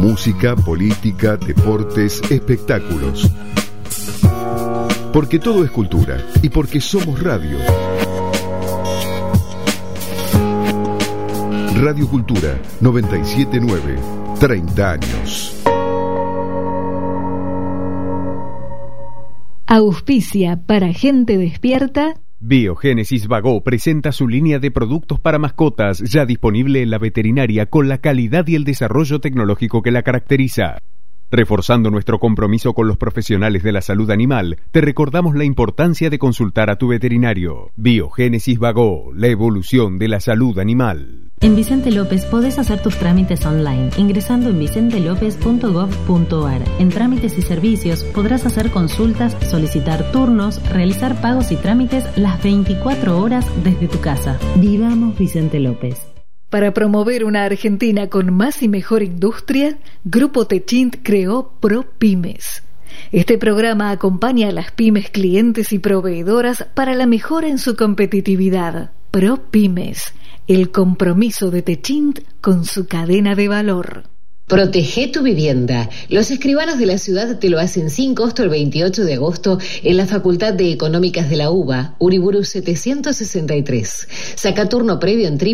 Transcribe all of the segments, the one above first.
Música, política, deportes, espectáculos. Porque todo es cultura y porque somos radio. Radio Cultura 979, 30 años. Auspicia para gente despierta. Biogénesis Bagó presenta su línea de productos para mascotas, ya disponible en la veterinaria con la calidad y el desarrollo tecnológico que la caracteriza. Reforzando nuestro compromiso con los profesionales de la salud animal, te recordamos la importancia de consultar a tu veterinario. Biogénesis Bagó, la evolución de la salud animal. En Vicente López podés hacer tus trámites online ingresando en vicentelopez.gov.ar. En trámites y servicios podrás hacer consultas, solicitar turnos, realizar pagos y trámites las 24 horas desde tu casa. Vivamos Vicente López. Para promover una Argentina con más y mejor industria, Grupo Techint creó ProPymes. Este programa acompaña a las pymes clientes y proveedoras para la mejora en su competitividad. ProPymes, el compromiso de Techint con su cadena de valor. Protege tu vivienda. Los escribanos de la ciudad te lo hacen sin costo el 28 de agosto en la Facultad de Económicas de la UBA, Uriburu 763. Saca turno previo en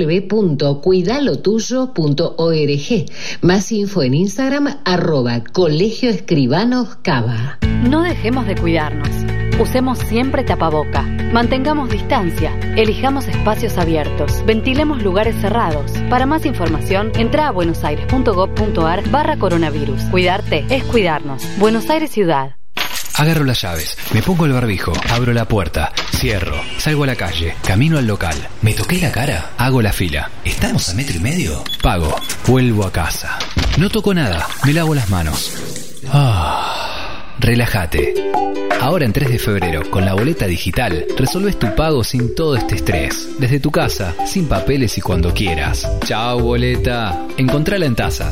www.cuidalotuyo.org. Más info en Instagram, @colegioescribanoscava. No dejemos de cuidarnos. Usemos siempre tapaboca. Mantengamos distancia. Elijamos espacios abiertos. Ventilemos lugares cerrados. Para más información, entra a buenosaires.gov.ar/coronavirus. Cuidarte es cuidarnos. Buenos Aires Ciudad. Agarro las llaves, me pongo el barbijo, abro la puerta, cierro, salgo a la calle, camino al local. ¿Me toqué la cara? Hago la fila. ¿Estamos a 1,5 metros? Pago, vuelvo a casa. No toco nada, me lavo las manos. Relájate. Ahora en 3 de febrero, con la boleta digital, resolves tu pago sin todo este estrés. Desde tu casa, sin papeles y cuando quieras. Chao, boleta. Encontrala en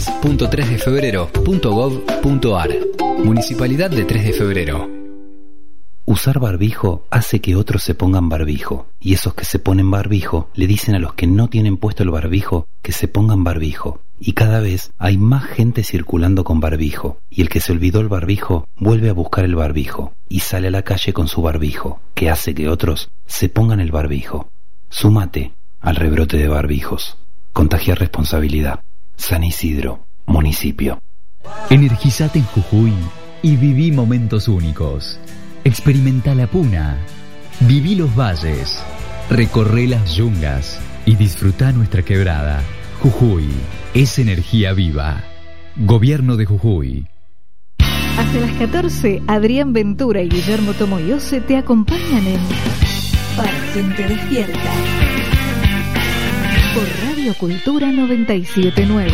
tasas.3defebrero.gov.ar. Municipalidad de 3 de febrero. Usar barbijo hace que otros se pongan barbijo, y esos que se ponen barbijo le dicen a los que no tienen puesto el barbijo que se pongan barbijo. Y cada vez hay más gente circulando con barbijo, y el que se olvidó el barbijo vuelve a buscar el barbijo y sale a la calle con su barbijo, que hace que otros se pongan el barbijo. Súmate al rebrote de barbijos. Contagia responsabilidad. San Isidro, municipio. Energizate en Jujuy y viví momentos únicos. Experimenta la puna, viví los valles, recorre las yungas y disfruta nuestra quebrada. Jujuy es energía viva. Gobierno de Jujuy. Hasta las 14, Adrián Ventura y Guillermo Tomoyose te acompañan en Para Gente Despierta por Radio Cultura 979.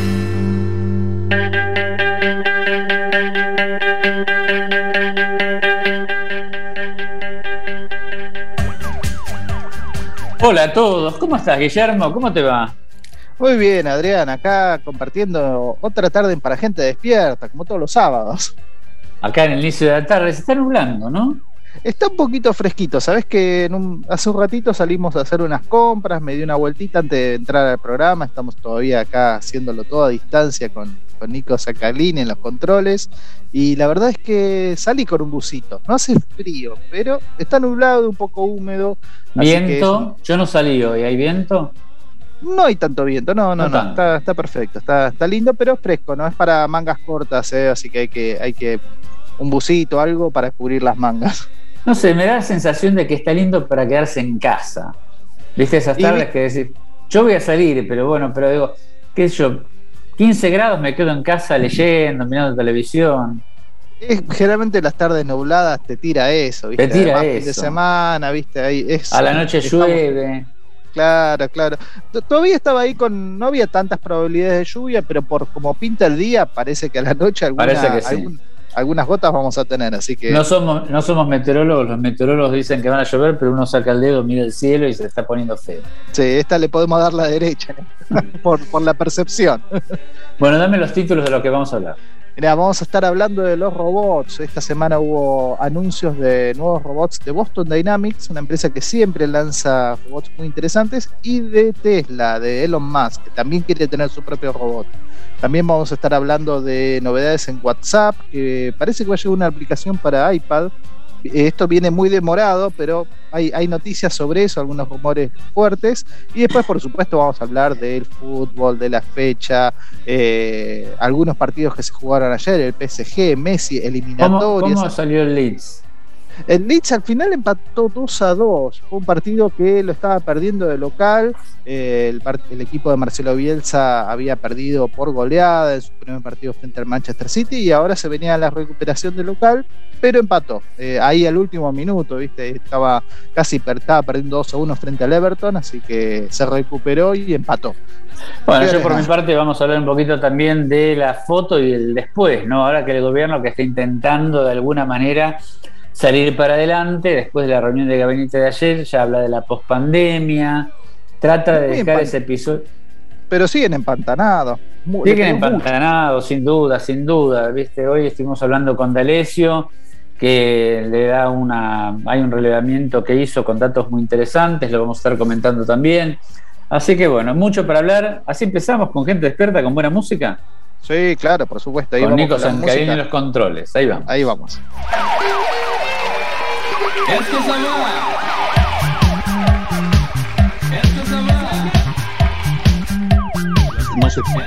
Hola a todos, ¿cómo estás, Guillermo? ¿Cómo te va? Muy bien, Adrián, acá compartiendo otra tarde en Para Gente Despierta, como todos los sábados. Acá en el inicio de la tarde se está nublando, ¿no? Está un poquito fresquito, sabés que hace un ratito salimos a hacer unas compras, me di una vueltita antes de entrar al programa, estamos todavía acá haciéndolo todo a distancia con Nico Sacalini en los controles, y la verdad es que salí con un busito, no hace frío, pero está nublado, un poco húmedo. ¿Viento? Yo no salí hoy, ¿hay viento? No hay tanto viento, no, está perfecto, está lindo, pero fresco, no es para mangas cortas, así que hay que un busito, algo para cubrir las mangas. No sé, me da la sensación de que está lindo para quedarse en casa. ¿Viste esas tardes que decís, yo voy a salir, pero digo, qué sé yo, 15 grados me quedo en casa leyendo, mirando televisión. Generalmente las tardes nubladas te tira eso, ¿viste? Te tira además, eso. Fin de semana, ¿viste? Ahí es, a la noche llueve. Claro. Todavía estaba ahí no había tantas probabilidades de lluvia, pero por como pinta el día, parece que a la noche algunas gotas vamos a tener, así que... No somos meteorólogos, los meteorólogos dicen que van a llover, pero uno saca el dedo, mira el cielo y se está poniendo feo. Sí, esta le podemos dar la derecha, ¿no? por la percepción. Bueno, dame los títulos de lo que vamos a hablar. Mira, vamos a estar hablando de los robots. Esta semana hubo anuncios de nuevos robots de Boston Dynamics, una empresa que siempre lanza robots muy interesantes, y de Tesla, de Elon Musk, que también quiere tener su propio robot. También vamos a estar hablando de novedades en WhatsApp, que parece que va a llegar una aplicación para iPad. Esto viene muy demorado, pero hay noticias sobre eso, algunos rumores fuertes. Y después, por supuesto, vamos a hablar del fútbol, de la fecha, algunos partidos que se jugaron ayer, el PSG, Messi, eliminatorias. ¿Cómo salió el Leeds? El Leeds al final empató 2-2. Fue un partido que lo estaba perdiendo de local. El equipo de Marcelo Bielsa había perdido por goleada en su primer partido frente al Manchester City, y ahora se venía la recuperación de local, pero empató. Ahí al último minuto, ¿viste? Estaba perdiendo 2-1 frente al Everton, así que se recuperó y empató. Bueno, yo por mi parte vamos a hablar un poquito también de la foto y el después, ¿no? Ahora que el gobierno que está intentando de alguna manera salir para adelante, después de la reunión de gabinete de ayer, ya habla de la pospandemia, trata de dejar ese episodio. Pero siguen empantanados. Siguen empantanados, sin duda, ¿viste? Hoy estuvimos hablando con D'Alessio, que le da hay un relevamiento que hizo con datos muy interesantes, lo vamos a estar comentando también. Así que bueno, mucho para hablar. Así empezamos con gente despierta, con buena música. Sí, claro, por supuesto. Ahí con vamos Nico Sancalini en los controles. Ahí vamos. Ahí vamos. No se puede.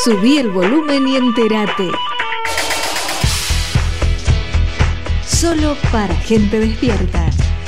Subí el volumen y entérate. Solo para gente despierta.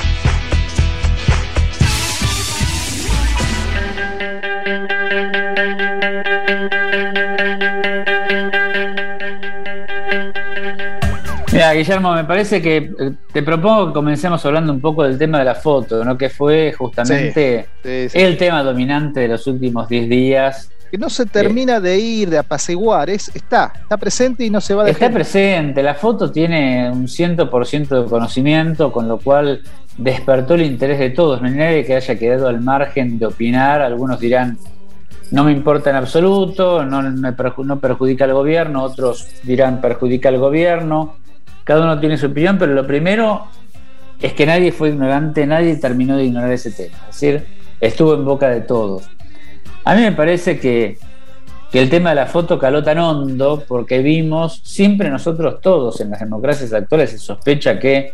Mira, Guillermo, me parece que te propongo que comencemos hablando un poco del tema de la foto, ¿no? Que fue justamente el tema dominante de los últimos 10 días. Que no se termina de ir, de apaciguar, está presente y no se va a dejar. Está presente, la foto tiene un 100% de conocimiento, con lo cual despertó el interés de todos. No hay nadie que haya quedado al margen de opinar. Algunos dirán, no me importa en absoluto, no perjudica al gobierno, otros dirán, perjudica al gobierno. Cada uno tiene su opinión, pero lo primero es que nadie fue ignorante, nadie terminó de ignorar ese tema. Es decir, estuvo en boca de todos. A mí me parece que el tema de la foto caló tan hondo porque vimos, siempre nosotros todos en las democracias actuales se sospecha que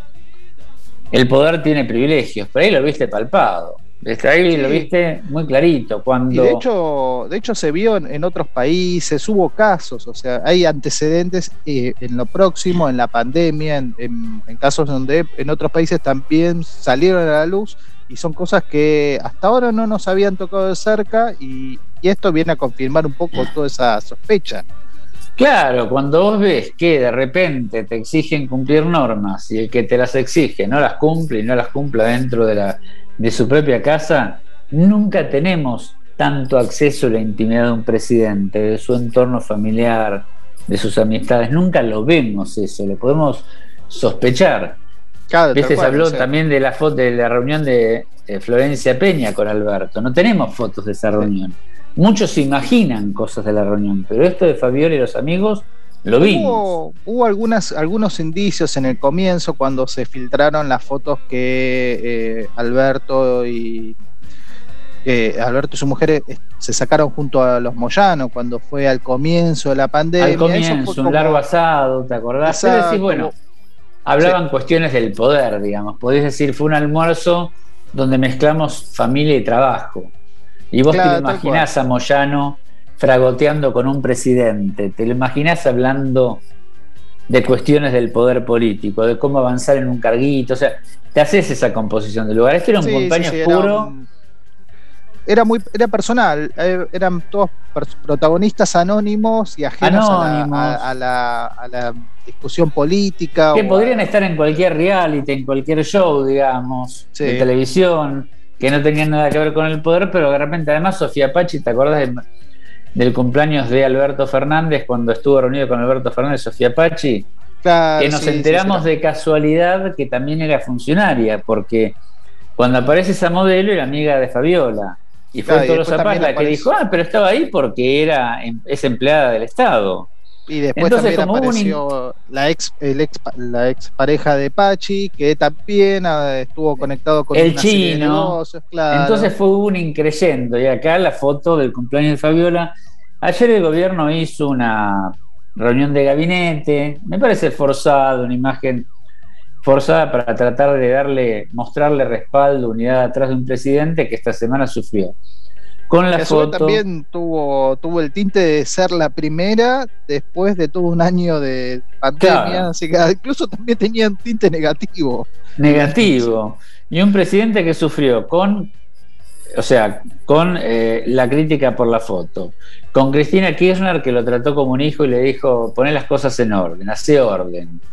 el poder tiene privilegios, pero ahí lo viste palpado. Desde ahí lo viste muy clarito. Cuando... Y de hecho se vio en otros países, hubo casos, o sea, hay antecedentes en lo próximo, en la pandemia, en casos donde en otros países también salieron a la luz, y son cosas que hasta ahora no nos habían tocado de cerca, y esto viene a confirmar un poco toda esa sospecha. Claro, cuando vos ves que de repente te exigen cumplir normas y el que te las exige no las cumple y no las cumpla dentro de su propia casa, nunca tenemos tanto acceso a la intimidad de un presidente, de su entorno familiar, de sus amistades, nunca lo vemos eso, lo podemos sospechar. Claro, se habló también de la foto de la reunión de Florencia Peña con Alberto, no tenemos fotos de esa reunión. Muchos se imaginan cosas de la reunión, pero esto de Fabiola y los amigos lo vimos. Hubo algunos indicios en el comienzo cuando se filtraron las fotos que Alberto y su mujer se sacaron junto a los Moyano cuando fue al comienzo de la pandemia. Al comienzo, un largo asado, ¿te acordás? Pero decís, bueno, hablaban cuestiones del poder, digamos. Podés decir, fue un almuerzo donde mezclamos familia y trabajo. Y vos te lo imaginás a Moyano fragoteando con un presidente, te lo imaginás hablando de cuestiones del poder político, de cómo avanzar en un carguito, o sea, te haces esa composición del lugar. Esto era un cumpleaños puro. Era personal, eran todos protagonistas anónimos y ajenos a la discusión política. Que podrían estar en cualquier reality, en cualquier show, digamos, de televisión, que no tenían nada que ver con el poder, pero de repente, además, Sofía Pachi, ¿te acordás del cumpleaños de Alberto Fernández, cuando estuvo reunido con Alberto Fernández, Sofía Pachi? Claro, que nos enteramos de casualidad que también era funcionaria, porque cuando aparece esa modelo era amiga de Fabiola, y fue Tolosa Paz la que dijo, pero estaba ahí porque es empleada del Estado. Y después entonces, también apareció la ex pareja de Pachi, que también estuvo conectado con el chino. Claro. Entonces fue un increyendo. Y acá la foto del cumpleaños de Fabiola. Ayer el gobierno hizo una reunión de gabinete, me parece forzado, una imagen forzada para tratar de mostrarle respaldo, unidad atrás de un presidente que esta semana sufrió. Con la foto también tuvo el tinte de ser la primera después de todo un año de pandemia, claro. Así que incluso también tenía un tinte negativo. Y un presidente que sufrió con la crítica por la foto, con Cristina Kirchner, que lo trató como un hijo y le dijo, poné las cosas en orden, hacé orden.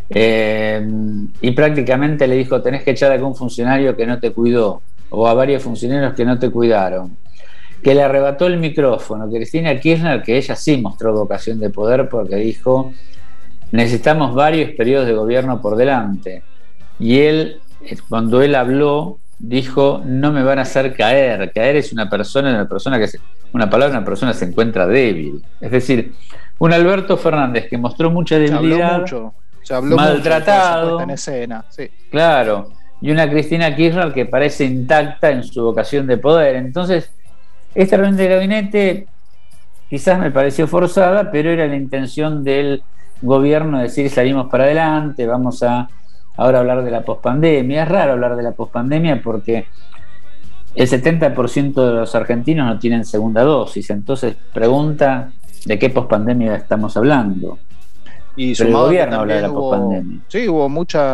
Y prácticamente le dijo, tenés que echar a algún funcionario que no te cuidó, o a varios funcionarios que no te cuidaron. Que le arrebató el micrófono, Cristina Kirchner, que ella sí mostró vocación de poder porque dijo, necesitamos varios periodos de gobierno por delante. Y él, cuando él habló, dijo, no me van a hacer caer. Caer es una persona se encuentra débil. Es decir, un Alberto Fernández que mostró mucha debilidad, se habló maltratado, mucho en escena, sí. Claro, y una Cristina Kirchner que parece intacta en su vocación de poder. Entonces, esta reunión de gabinete quizás me pareció forzada, pero era la intención del gobierno de decir, salimos para adelante, vamos a ahora hablar de la pospandemia. Es raro hablar de la pospandemia porque el 70% de los argentinos no tienen segunda dosis. Entonces pregunta, de qué pospandemia estamos hablando. Y pero el gobierno habla de la hubo, pospandemia. Sí, hubo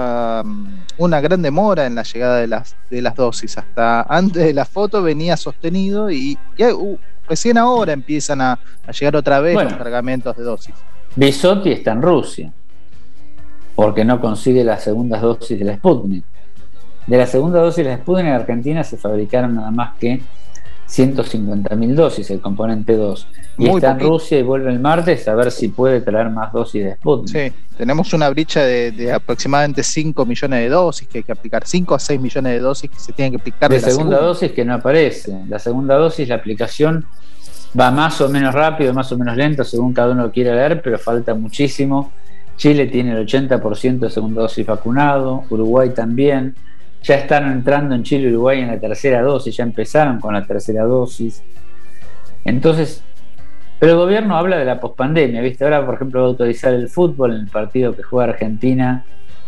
una gran demora en la llegada de las dosis. Hasta antes de la foto venía sostenido y recién ahora empiezan a llegar otra vez los cargamentos de dosis. Bisotti está en Rusia porque no consigue las segundas dosis de la Sputnik. De la segunda dosis de la Sputnik en Argentina se fabricaron nada más que 150.000 dosis, el componente 2. Y Muy está poquito. en Rusia y vuelve el martes a ver si puede traer más dosis de Sputnik. Sí, tenemos una brecha de aproximadamente 5 millones de dosis que hay que aplicar, 5 a 6 millones de dosis que se tienen que aplicar. De segunda dosis que no aparece. La segunda dosis, la aplicación va más o menos rápido, más o menos lento, según cada uno lo quiera leer, pero falta muchísimo. Chile tiene el 80% de segunda dosis vacunado, Uruguay también. Ya están entrando en Chile y Uruguay en la tercera dosis, ya empezaron con la tercera dosis. Entonces, pero el gobierno habla de la pospandemia, ¿viste? Ahora, por ejemplo, va a autorizar el fútbol en el partido que juega Argentina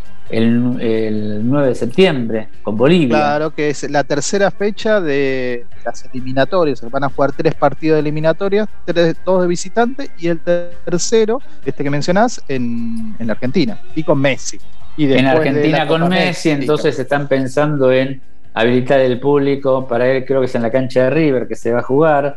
el 9 de septiembre con Bolivia. Claro, que es la tercera fecha de las eliminatorias. Van a jugar 3 partidos de eliminatorias, 2 de visitante y el tercero, que mencionás, en la Argentina y con Messi. Y en Argentina con Messi, entonces están pensando en habilitar el público para él, creo que es en la cancha de River que se va a jugar.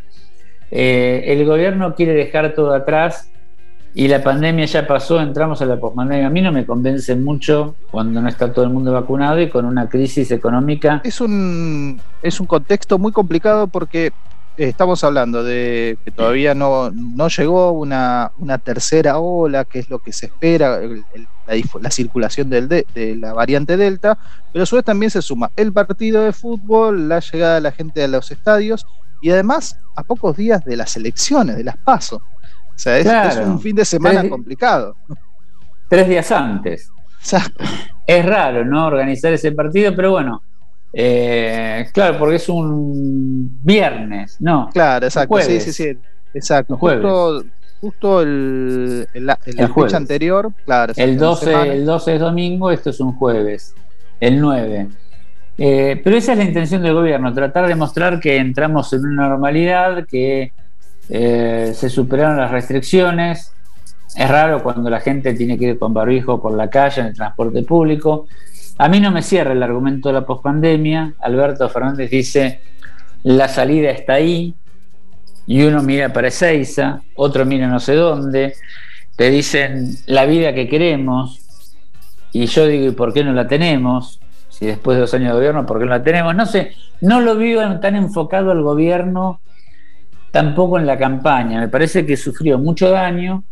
El gobierno quiere dejar todo atrás y la pandemia ya pasó, entramos a la pospandemia. A mí no me convence mucho cuando no está todo el mundo vacunado y con una crisis económica. Es un contexto muy complicado porque estamos hablando de que todavía no llegó una tercera ola, que es lo que se espera, la circulación de la variante Delta, pero a su vez también se suma el partido de fútbol, la llegada de la gente a los estadios y además a pocos días de las elecciones, de las PASO. O sea, es un fin de semana complicado. 3 días antes. Exacto. Es raro, ¿no?, organizar ese partido, pero bueno, claro, porque es un viernes, ¿no? Claro, exacto. Jueves. Sí, exacto. Justo la fecha anterior, claro. El 12 es domingo, esto es un jueves, el 9. Pero esa es la intención del gobierno, tratar de mostrar que entramos en una normalidad, que se superaron las restricciones. Es raro cuando la gente tiene que ir con barbijo por la calle, en el transporte público. A mí no me cierra el argumento de la pospandemia. Alberto Fernández dice: la salida está ahí, y uno mira para Ezeiza, otro mira no sé dónde, te dicen la vida que queremos, y yo digo, ¿y por qué no la tenemos? Si después de 2 años de gobierno, ¿por qué no la tenemos? No sé, no lo veo tan enfocado al gobierno, tampoco en la campaña. Me parece que sufrió mucho daño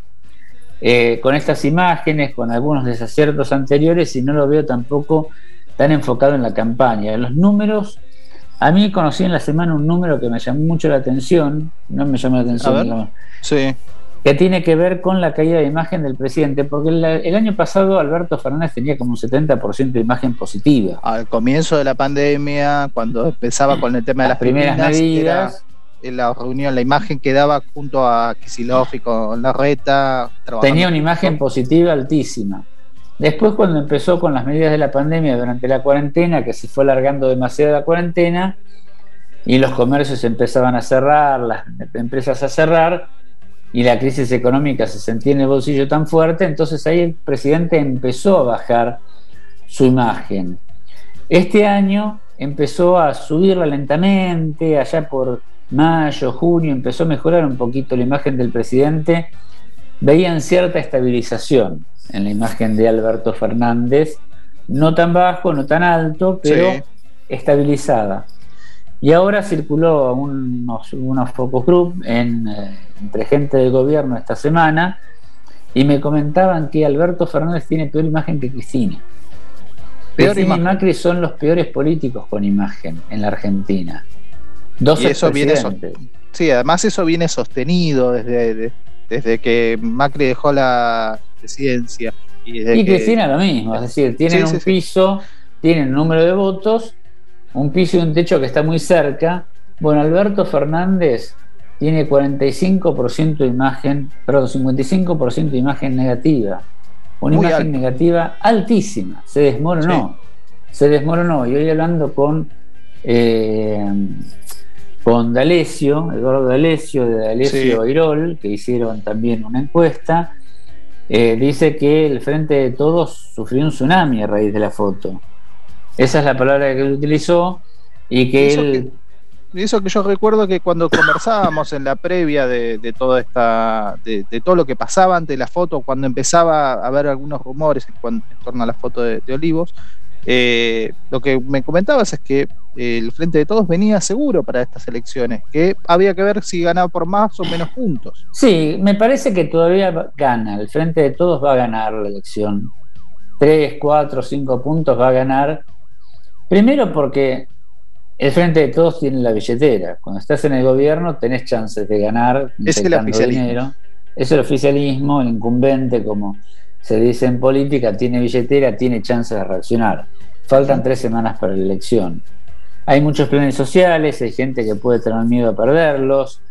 con estas imágenes, con algunos desaciertos anteriores, y no lo veo tampoco tan enfocado en la campaña. Los números, a mí conocí en la semana un número que me llamó mucho la atención, no me llamó la atención, sí, que tiene que ver con la caída de imagen del presidente, porque el año pasado Alberto Fernández tenía como un 70% de imagen positiva. Al comienzo de la pandemia, cuando empezaba con el tema de las primeras medidas, en la reunión, la imagen quedaba junto a Kicillof y con Larreta. Tenía una imagen positiva altísima. Después, cuando empezó con las medidas de la pandemia durante la cuarentena, que se fue alargando demasiado la cuarentena y los comercios empezaban a cerrar, las empresas a cerrar, y la crisis económica se sentía en el bolsillo tan fuerte, entonces ahí el presidente empezó a bajar su imagen. Este año empezó a subirla lentamente, allá por mayo, junio, empezó a mejorar un poquito la imagen del presidente. Veían cierta estabilización en la imagen de Alberto Fernández, no tan bajo, no tan alto, pero sí, estabilizada. Y ahora circuló unos focus group entre gente del gobierno esta semana, y me comentaban que Alberto Fernández tiene peor imagen que Cristina. Cristina y Macri son los peores políticos con imagen en la Argentina. Y eso viene, sí, además eso viene sostenido desde que Macri dejó la presidencia. Y Cristina lo mismo, es decir, tienen un piso, tienen un número de votos, un piso y un techo que está muy cerca. Bueno, Alberto Fernández tiene 45% de imagen, perdón, 55% de imagen negativa. Una muy imagen negativa altísima, se desmoronó. Y hoy hablando con con D'Alessio, Eduardo D'Alessio, de D'Alessio Airol, que hicieron también una encuesta. Dice que el Frente de Todos sufrió un tsunami a raíz de la foto. Esa es la palabra que él utilizó, y que él... Eso que yo recuerdo que cuando conversábamos en la previa de toda esta, de todo lo que pasaba ante la foto, cuando empezaba a haber algunos rumores en torno a la foto de Olivos, lo que me comentabas es que el Frente de Todos venía seguro para estas elecciones, que había que ver si ganaba por más o menos puntos. Sí, me parece que todavía gana, el Frente de Todos va a ganar la elección, 3, 4, 5 puntos va a ganar, primero porque el Frente de Todos tiene la billetera. Cuando estás en el gobierno tenés chances de ganar inyectando dinero. Es el oficialismo, el incumbente, como se dice en política, tiene billetera, tiene chances de reaccionar. Faltan 3 semanas para la elección. Hay muchos planes sociales, hay gente que puede tener miedo a perderlos,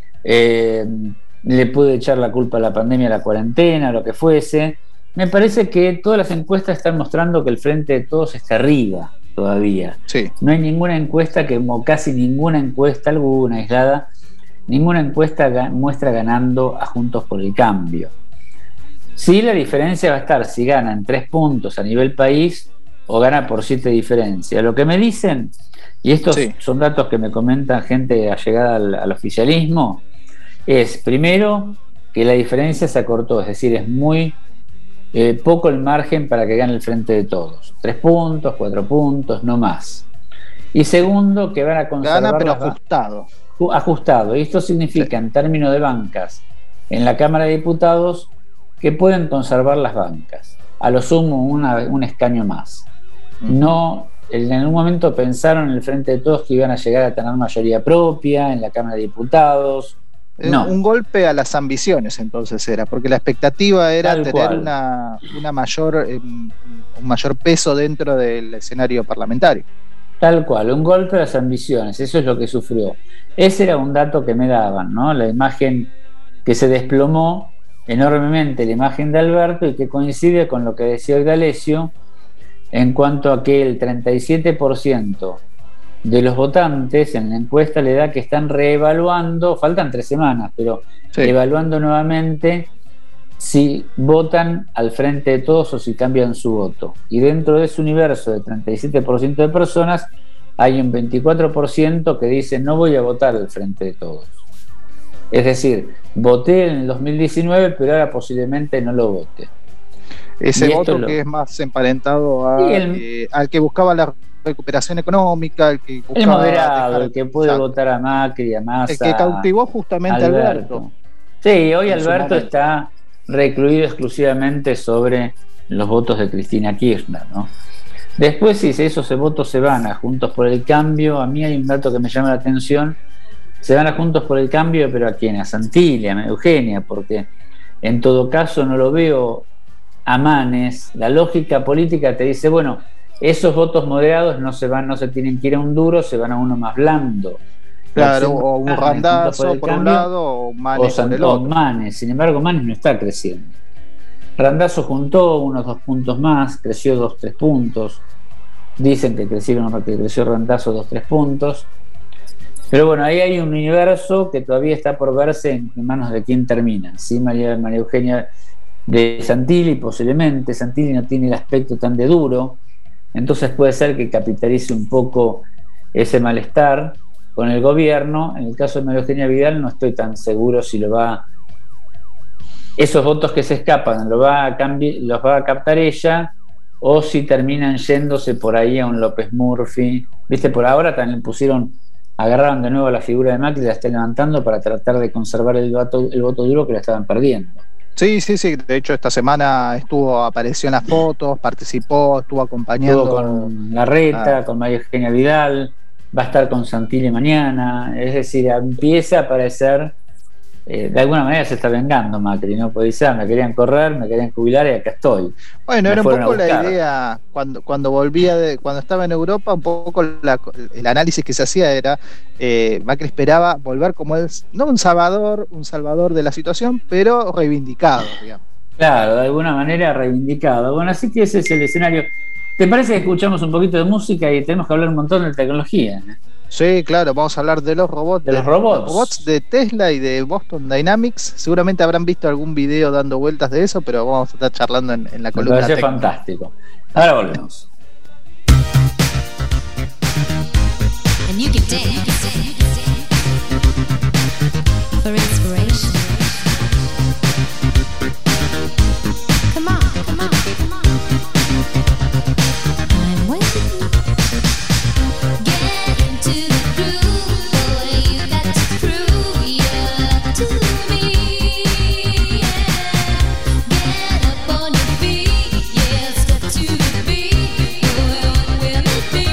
le puede echar la culpa a la pandemia, a la cuarentena, lo que fuese. Me parece que todas las encuestas están mostrando que el Frente de Todos está arriba todavía. Sí. No hay ninguna encuesta, como casi ninguna encuesta, alguna aislada, ninguna encuesta muestra ganando a Juntos por el Cambio. Sí, la diferencia va a estar si ganan 3 puntos a nivel país o gana por 7 diferencia. Lo que me dicen, y estos son datos que me comentan gente allegada al oficialismo, es primero que la diferencia se acortó, es decir, es muy poco el margen para que gane el Frente de Todos. 3 puntos, 4 puntos, no más. Y segundo, que van a conservar... Gana, pero ajustado. Ajustado. Y esto significa, en términos de bancas, en la Cámara de Diputados, que pueden conservar las bancas. A lo sumo, un escaño más. No, en algún momento pensaron en el Frente de Todos que iban a llegar a tener mayoría propia en la Cámara de Diputados. No. Un golpe a las ambiciones entonces era, porque la expectativa era tener un mayor peso dentro del escenario parlamentario. Tal cual, un golpe a las ambiciones, eso es lo que sufrió. Ese era un dato que me daban, ¿no? La imagen que se desplomó enormemente, la imagen de Alberto, y que coincide con lo que decía hoy D'Alessio en cuanto a que el 37% de los votantes en la encuesta le da que están reevaluando, faltan 3 semanas, pero evaluando nuevamente si votan al Frente de Todos o si cambian su voto. Y dentro de ese universo de 37% de personas hay un 24% que dice no voy a votar al Frente de Todos. Es decir, voté en el 2019, pero ahora posiblemente no lo vote. Ese voto que es más emparentado al que buscaba la recuperación económica, el que buscaba el moderado, el que puede votar a Macri, a Massa, el que cautivó justamente a Alberto. Sí, hoy Alberto está recluido exclusivamente sobre los votos de Cristina Kirchner, ¿no? Después, si esos votos se van a Juntos por el Cambio, a mí hay un dato que me llama la atención. Se van a Juntos por el Cambio, pero ¿a quién? A Santilli, a Eugenia, porque en todo caso no lo veo a Manes. La lógica política te dice, bueno, esos votos moderados no se tienen que ir a un duro, se van a uno más blando. Claro, o un Randazzo por un lado, o Manes por el otro. Manes. Sin embargo, Manes no está creciendo. Randazzo juntó unos 2 puntos más, creció 2-3 puntos. Dicen que creció Randazzo 2-3 puntos. Pero bueno, ahí hay un universo que todavía está por verse en manos de quién termina. ¿Sí? María Eugenia de Santilli, posiblemente. Santilli no tiene el aspecto tan de duro, entonces puede ser que capitalice un poco ese malestar con el gobierno. En el caso de María Eugenia Vidal no estoy tan seguro si esos votos que se escapan los va a captar ella, o si terminan yéndose por ahí a un López Murphy. Viste, por ahora también agarraron de nuevo la figura de Macri y la están levantando para tratar de conservar el voto duro que la estaban perdiendo. Sí, de hecho esta semana apareció en las fotos, participó, estuvo acompañando. Estuvo con Larreta, con María Eugenia Vidal, va a estar con Santilli mañana, es decir, empieza a aparecer, de alguna manera se está vengando Macri, ¿no? Porque dice, me querían correr, me querían jubilar y acá estoy. Bueno, era un poco la idea, cuando volvía, cuando estaba en Europa, un poco el análisis que se hacía era, Macri esperaba volver como él, no un salvador de la situación, pero reivindicado, digamos. Claro, de alguna manera reivindicado. Bueno, así que ese es el escenario. ¿Te parece que escuchamos un poquito de música y tenemos que hablar un montón de tecnología, ¿no? Sí, claro, vamos a hablar de los robots. De los robots. Robots de Tesla y de Boston Dynamics. Seguramente habrán visto algún video dando vueltas de eso, pero vamos a estar charlando en la columna. Me parece fantástico. Ahora volvemos. And you can dance for inspiration. Come on, come on, come on. I'm waiting. Get into the groove, boy. You got to prove your love to me. Get up on your feet, yeah. Step to the beat, boy. What will it be?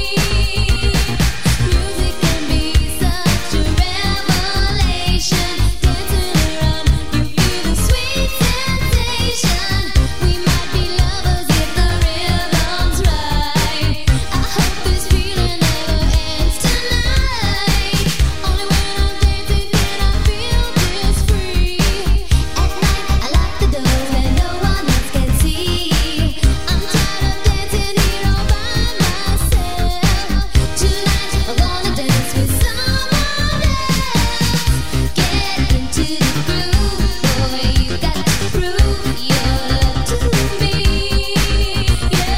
Music can be such a revelation. Dancing around, you feel the sweet sensation. We might be lovers if the rhythm's right. I hope this feeling never ends tonight. Only when I'm dancing can I feel this free. At night I lock the doors where no one else can see. I'm tired of dancing here all by myself. Tonight I wanna dance with someone else. Get into the groove, boy. You got to prove your love to me. Yeah,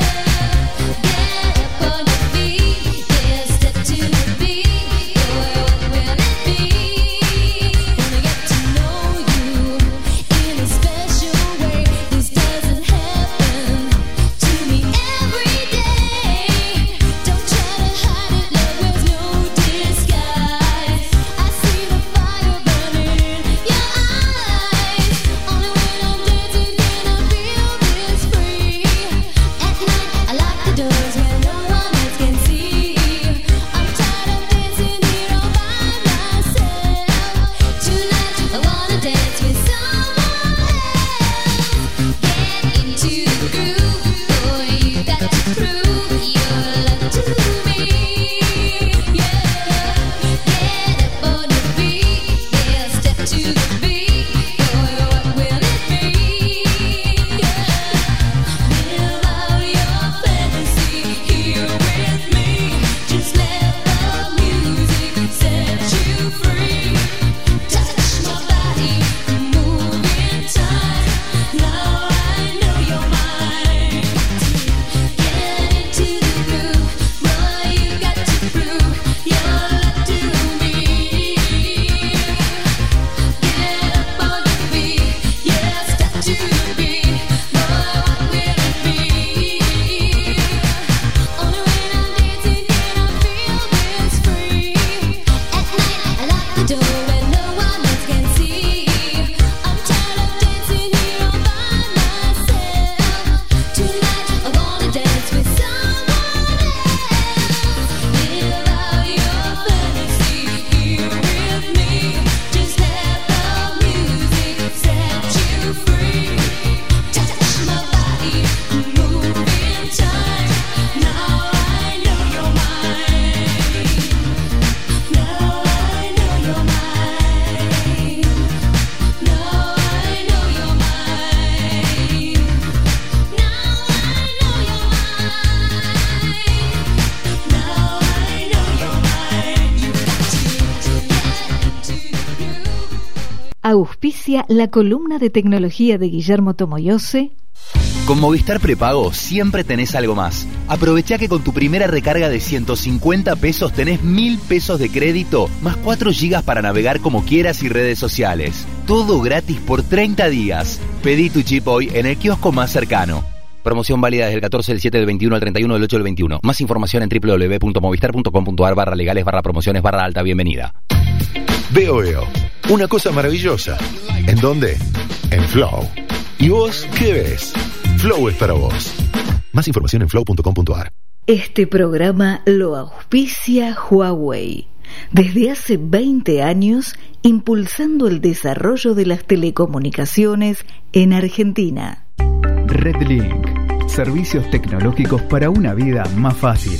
get up on your feet, yeah. Step to the beat, boy. What will it be? Wanna get to know you in a special way. This doesn't happen to me every day. Don't try to hide it, love wears no disguise. I see the fire burning in your eyes. Only when I'm dancing can I feel this free. At night I lock the doors where no one else can see. I'm tired of dancing here all by myself. Tonight I wanna dance with someone else. Get into the groove, boy. You got to prove your love to me. Yeah, get up on your feet, yeah. Step to the beat, boy. What will it be? Yeah, live out your fantasy here with me. Just let the music set you free. Touch my body, move in time. Now I know you're mine. Get into the groove, boy. You got to prove your love to me. Get up on your feet, yeah. Step to the beat, boy. What will it be? Only when I'm dancing can I feel this free. At night I lock the door where no one else can see. I'm tired of dancing here all by myself. Tonight I wanna dance with someone else. Live out your fantasy here with me. Just let the music set you free. Touch my body, move in time. Now I know you're mine. Now I know you're mine. Now I know you're mine. Now I know you're mine. Now I know you're mine. You got to get into the groove. Auspicia la columna de tecnología de Guillermo Tomoyose. Con Movistar Prepago siempre tenés algo más. Aprovechá que con tu primera recarga de 150 pesos tenés 1000 pesos de crédito, más 4 gigas para navegar como quieras y redes sociales. Todo gratis por 30 días. Pedí tu chip hoy en el kiosco más cercano. Promoción válida desde el 14 del 7 del 21 al 31 del 8 del 21. Más información en www.movistar.com.ar/legales/promociones/alta bienvenida. Veo Veo. Una cosa maravillosa. ¿En dónde? En Flow. ¿Y vos qué ves? Flow es para vos. Más información en flow.com.ar. Este programa lo auspicia Huawei. Desde hace 20 años, impulsando el desarrollo de las telecomunicaciones en Argentina. Redlink. Servicios tecnológicos para una vida más fácil.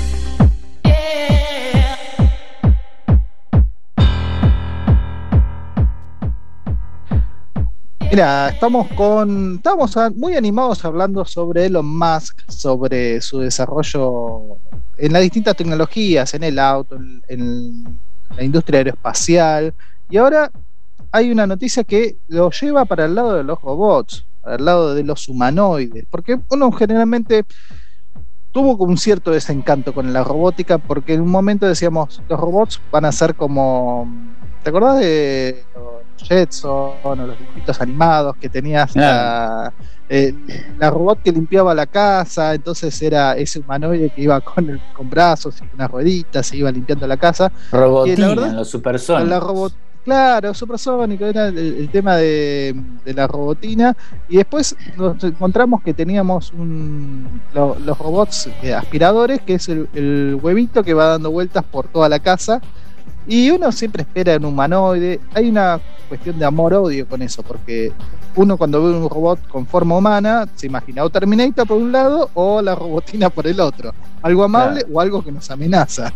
Mira, estamos muy animados hablando sobre Elon Musk, sobre su desarrollo en las distintas tecnologías, en el auto, en la industria aeroespacial, y ahora hay una noticia que lo lleva para el lado de los robots, para el lado de los humanoides, porque uno generalmente tuvo un cierto desencanto con la robótica, porque en un momento decíamos, los robots van a ser como, ¿te acordás de los Jetson o los dibujitos animados que tenías la robot que limpiaba la casa? Entonces era ese humanoide que iba con brazos y unas rueditas, se iba limpiando la casa. Robotina, los supersónicos. Claro, supersónico, era el tema de la robotina. Y después nos encontramos que teníamos los robots aspiradores, que es el huevito que va dando vueltas por toda la casa. Y uno siempre espera en un humanoide. Hay una cuestión de amor-odio con eso, porque uno cuando ve un robot con forma humana se imagina o Terminator por un lado o la robotina por el otro. Algo amable, claro, o algo que nos amenaza.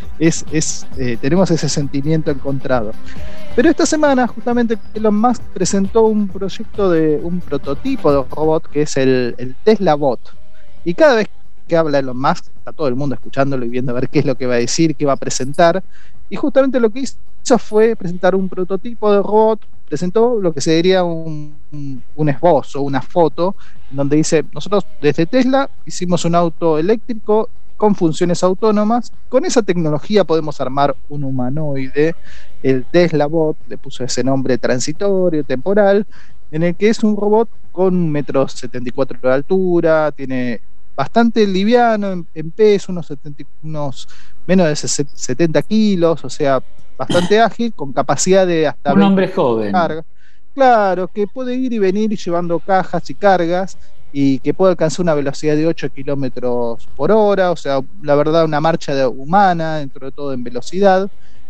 Tenemos ese sentimiento encontrado. Pero esta semana justamente Elon Musk presentó un proyecto de un prototipo de robot que es el Tesla Bot. Y cada vez que habla Elon Musk está todo el mundo escuchándolo y viendo a ver qué es lo que va a decir, qué va a presentar. Y justamente lo que hizo fue presentar un prototipo de robot. Presentó lo que sería un esbozo, una foto, donde dice: nosotros desde Tesla hicimos un auto eléctrico con funciones autónomas. Con esa tecnología podemos armar un humanoide, el Tesla Bot, le puso ese nombre transitorio, temporal, en el que es un robot con 1,74 m de altura, tiene bastante liviano en peso, unos menos de 70 kilos, o sea, bastante ágil, con capacidad de hasta... Un hombre joven. Carga. Claro, que puede ir y venir llevando cajas y cargas, y que puede alcanzar una velocidad de 8 kilómetros por hora, o sea, la verdad, una marcha humana, dentro de todo en velocidad.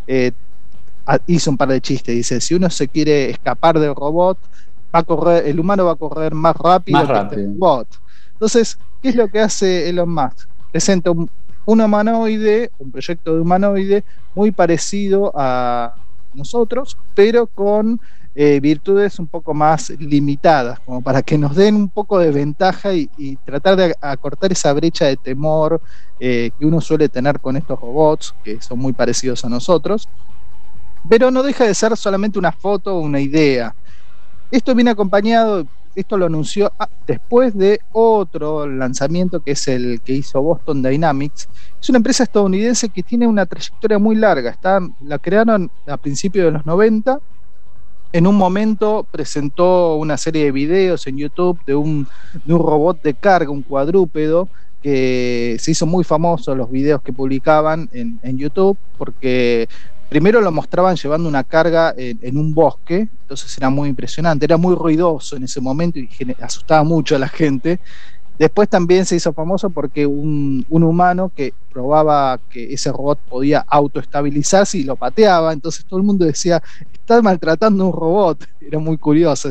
Hizo un par de chistes, dice: si uno se quiere escapar del robot, el humano va a correr más rápido que el robot. Entonces, ¿qué es lo que hace Elon Musk? Presenta un humanoide, un proyecto de humanoide muy parecido a nosotros, pero con virtudes un poco más limitadas, como para que nos den un poco de ventaja y tratar de acortar esa brecha de temor que uno suele tener con estos robots, que son muy parecidos a nosotros. Pero no deja de ser solamente una foto o una idea. Esto viene acompañado, esto lo anunció después de otro lanzamiento, que es el que hizo Boston Dynamics. Es una empresa estadounidense que tiene una trayectoria muy larga. La crearon a principios de los 90. En un momento presentó una serie de videos en YouTube de un robot de carga, un cuadrúpedo, que se hizo muy famoso, los videos que publicaban en YouTube, porque primero lo mostraban llevando una carga en un bosque, entonces era muy impresionante, era muy ruidoso en ese momento y asustaba mucho a la gente. Después también se hizo famoso porque un humano que probaba que ese robot podía autoestabilizarse y lo pateaba, entonces todo el mundo decía: está maltratando a un robot. Era muy curiosa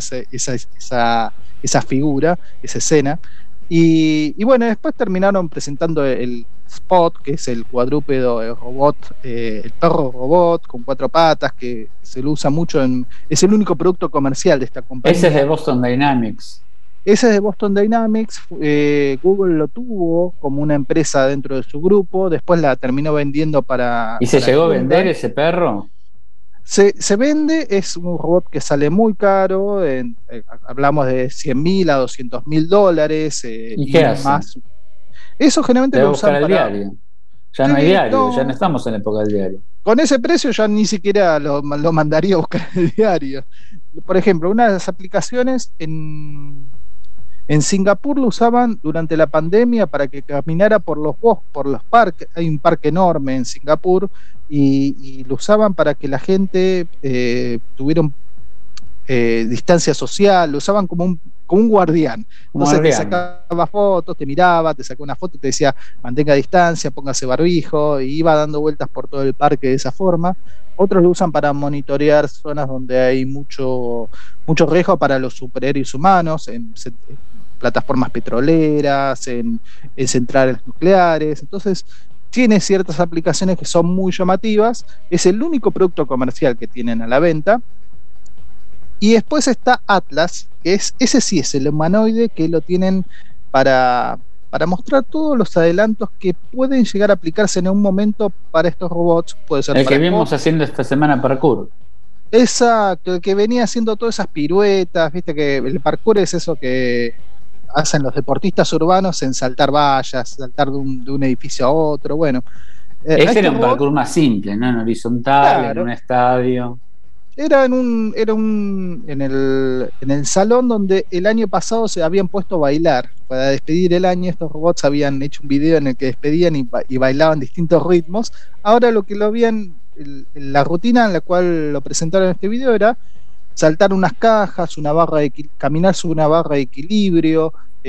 esa figura, esa escena. Y bueno, después terminaron presentando el Spot, que es el cuadrúpedo, el robot, el perro robot con 4 patas, que se lo usa mucho es el único producto comercial de esta compañía. Ese es de Boston Dynamics. Ese es de Boston Dynamics. Google lo tuvo como una empresa dentro de su grupo, después la terminó vendiendo para... ¿Y se llegó a vender ese perro? Se vende, es un robot que sale muy caro, hablamos de $100,000 a $200,000. ¿Y qué hace? Más. Eso generalmente lo usan para... diario. Ya no hay diario, ya no estamos en la época del diario. Con ese precio ya ni siquiera lo mandaría a buscar el diario. Por ejemplo, una de las aplicaciones en Singapur lo usaban durante la pandemia para que caminara por los bosques, por los parques. Hay un parque enorme en Singapur y lo usaban para que la gente tuviera distancia social. Lo usaban como un guardián. Entonces te sacaba fotos, te miraba, te sacaba una foto y te decía: mantenga distancia, póngase barbijo, y iba dando vueltas por todo el parque de esa forma. Otros lo usan para monitorear zonas donde hay mucho riesgo para los superhéroes humanos, en plataformas petroleras, en centrales nucleares. Entonces tiene ciertas aplicaciones que son muy llamativas. Es el único producto comercial que tienen a la venta. Y después está Atlas, que ese sí es el humanoide que lo tienen para para mostrar todos los adelantos que pueden llegar a aplicarse en un momento para estos robots. Puede ser El para que vimos haciendo esta semana parkour. Exacto, el que venía haciendo todas esas piruetas, viste que el parkour es eso que hacen los deportistas urbanos en saltar vallas, saltar de un edificio a otro, bueno. Ese era un parkour más simple, ¿no? En horizontal, Claro. en un estadio. Era en el salón donde el año pasado se habían puesto a bailar. Para despedir el año, estos robots habían hecho un video en el que despedían y bailaban distintos ritmos. Ahora lo que lo habían, la rutina en la cual lo presentaron en este video era saltar unas cajas, caminar sobre una barra de equilibrio,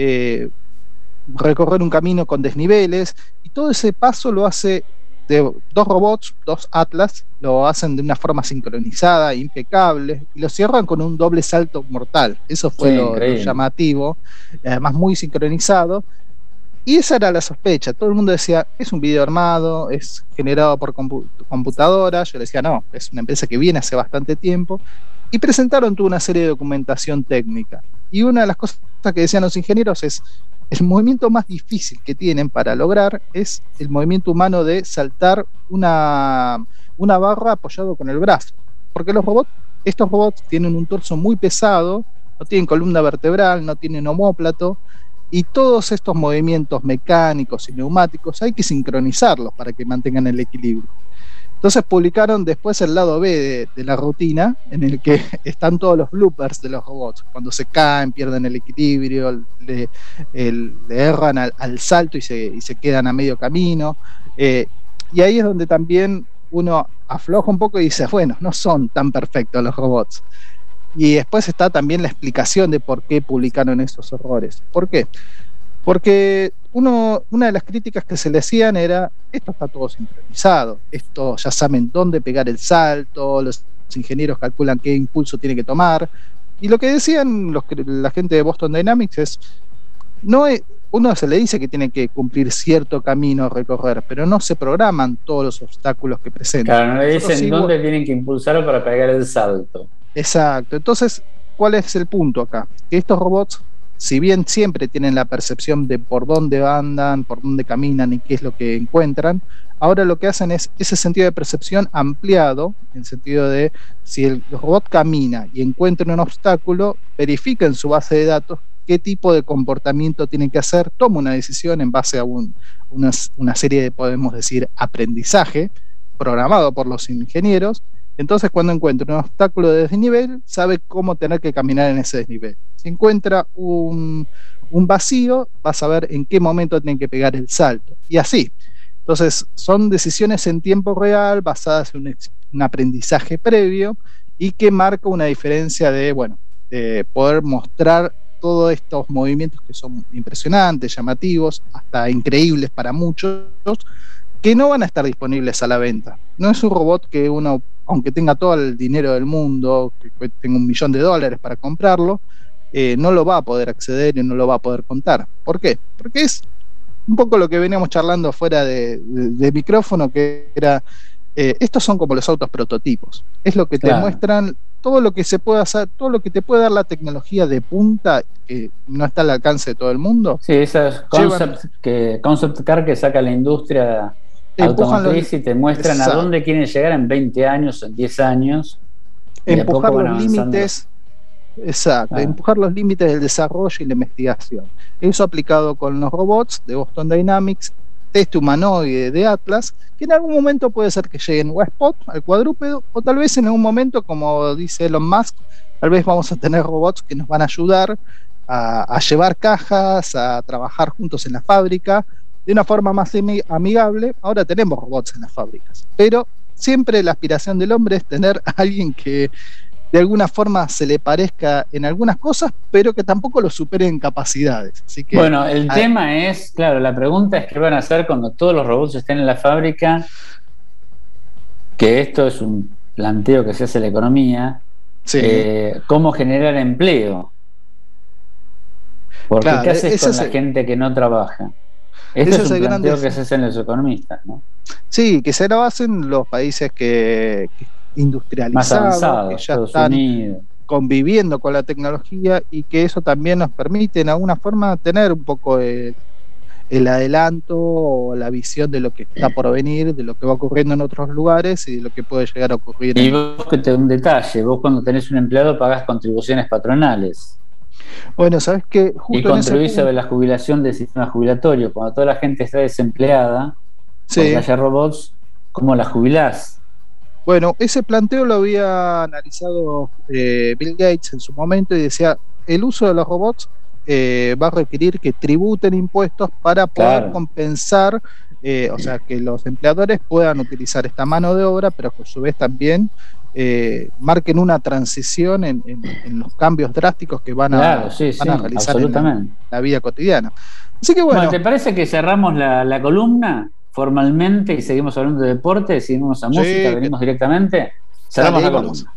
recorrer un camino con desniveles, y todo ese paso lo hace de dos robots, dos Atlas, lo hacen de una forma sincronizada, impecable, y lo cierran con un doble salto mortal. Eso fue Sí, lo increíble. llamativo, además muy sincronizado. Y esa era la sospecha. Todo el mundo decía, es un video armado, es generado por computadora. Yo le decía, no, es una empresa que viene hace bastante tiempo. Y presentaron toda una serie de documentación técnica. Y una de las cosas que decían los ingenieros es, el movimiento más difícil que tienen para lograr es el movimiento humano de saltar una barra apoyado con el brazo. Porque estos robots tienen un torso muy pesado, no tienen columna vertebral, no tienen omóplato, y todos estos movimientos mecánicos y neumáticos hay que sincronizarlos para que mantengan el equilibrio. Entonces publicaron después el lado B de la rutina, en el que están todos los bloopers de los robots, cuando se caen, pierden el equilibrio, le erran al salto y se quedan a medio camino, y ahí es donde también uno afloja un poco y dice, bueno, no son tan perfectos los robots. Y después está también la explicación de por qué publicaron esos errores. ¿Por qué? Porque una de las críticas que se le hacían era, esto está todo sincronizado, esto ya saben dónde pegar el salto, los ingenieros calculan qué impulso tiene que tomar, y lo que decían la gente de Boston Dynamics es, uno se le dice que tiene que cumplir cierto camino a recorrer, pero no se programan todos los obstáculos que presentan. Claro, no le Nosotros dicen dónde tienen que impulsar para pegar el salto. Exacto. Entonces, ¿cuál es el punto acá? Que estos robots, si bien siempre tienen la percepción de por dónde andan, por dónde caminan y qué es lo que encuentran, ahora lo que hacen es ese sentido de percepción ampliado, en el sentido de si el robot camina y encuentra un obstáculo, verifica en su base de datos qué tipo de comportamiento tiene que hacer, toma una decisión en base a una serie de, podemos decir, aprendizaje programado por los ingenieros. Entonces, cuando encuentra un obstáculo de desnivel, sabe cómo tener que caminar en ese desnivel. Si encuentra un vacío, va a saber en qué momento tiene que pegar el salto. Y así. Entonces, son decisiones en tiempo real, basadas en un aprendizaje previo, y que marca una diferencia de poder mostrar todos estos movimientos que son impresionantes, llamativos, hasta increíbles para muchos, que no van a estar disponibles a la venta. No es un robot que uno, aunque tenga todo el dinero del mundo, que tenga $1 millón para comprarlo, no lo va a poder acceder y no lo va a poder contar. ¿Por qué? Porque es un poco lo que veníamos charlando fuera de micrófono, que era, estos son como los autos prototipos. Es lo que te muestran todo lo que se puede hacer, todo lo que te puede dar la tecnología de punta, que no está al alcance de todo el mundo. Sí, esas concept car que saca la industria automotriz y te muestran a dónde quieren llegar en 20 años, en 10 años. Empujar los límites. Exacto, empujar los límites del desarrollo y la investigación. Eso aplicado con los robots de Boston Dynamics, este humanoide de Atlas, que en algún momento puede ser que lleguen o a Spot, al cuadrúpedo, o tal vez en algún momento, como dice Elon Musk, tal vez vamos a tener robots que nos van a ayudar a llevar cajas, a trabajar juntos en la fábrica, de una forma más amigable. Ahora tenemos robots en las fábricas, pero siempre la aspiración del hombre es tener a alguien que de alguna forma se le parezca en algunas cosas, pero que tampoco lo supere en capacidades. Así que, bueno, el tema es, claro, la pregunta es qué van a hacer cuando todos los robots estén en la fábrica, que esto es un planteo que se hace en la economía, cómo generar empleo. Porque ¿qué haces con la gente que no trabaja? Este es un planteo que se hacen los economistas, ¿no? Sí, que se lo hacen los países que industrializados, que ya están conviviendo con la tecnología, y que eso también nos permite en alguna forma tener un poco el adelanto o la visión de lo que está por venir, de lo que va ocurriendo en otros lugares y de lo que puede llegar a ocurrir. Y vos, que te un detalle, vos cuando tenés un empleado pagás contribuciones patronales. Bueno, sabes que justo y contribuís sobre la jubilación del sistema jubilatorio. Cuando toda la gente está desempleada, porque haya robots, ¿cómo la jubilás? Bueno, ese planteo lo había analizado Bill Gates en su momento y decía, el uso de los robots va a requerir que tributen impuestos para poder compensar, o sea, que los empleadores puedan utilizar esta mano de obra, pero que a su vez también marquen una transición en los cambios drásticos que van a realizar en la vida cotidiana. Así que bueno, ¿te parece que cerramos la columna formalmente y seguimos hablando de deporte, seguimos a música, venimos directamente? Cerramos la columna.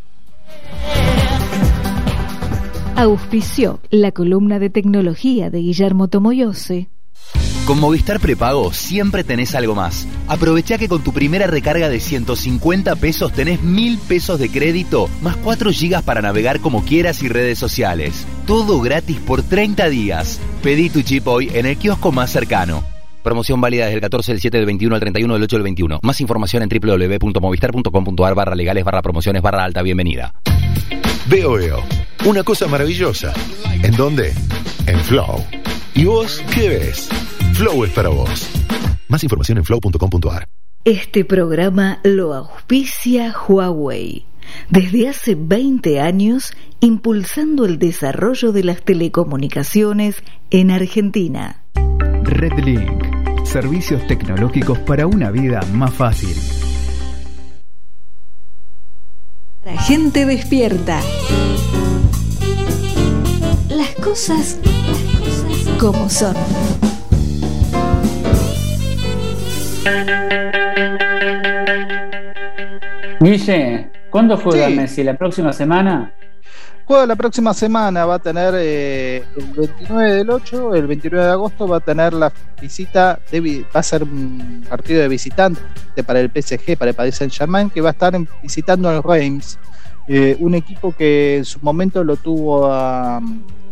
Auspició la columna de tecnología de Guillermo Tomoyose. Con Movistar Prepago siempre tenés algo más. Aprovecha que con tu primera recarga de 150 pesos tenés 1000 pesos de crédito, más 4 gigas para navegar como quieras y redes sociales. Todo gratis por 30 días. Pedí tu chip hoy en el kiosco más cercano. Promoción válida desde el 14 del 7 del 21 al 31 del 8 del 21. Más información en www.movistar.com.ar/legales/promociones/alta bienvenida. Veo. Una cosa maravillosa. ¿En dónde? En Flow. ¿Y vos qué ves? Flow es para vos. Más información en flow.com.ar. Este programa lo auspicia Huawei. Desde hace 20 años, impulsando el desarrollo de las telecomunicaciones en Argentina. Redlink, servicios tecnológicos para una vida más fácil. La gente despierta. Las cosas como son. Guille, ¿cuándo juega Messi? ¿La próxima semana? Juega la próxima semana, va a tener el 29 del 8, el 29 de agosto va a tener la visita, va a ser un partido de visitante para el PSG, para el Paris Saint-Germain, que va a estar visitando al Reims, un equipo que en su momento lo tuvo a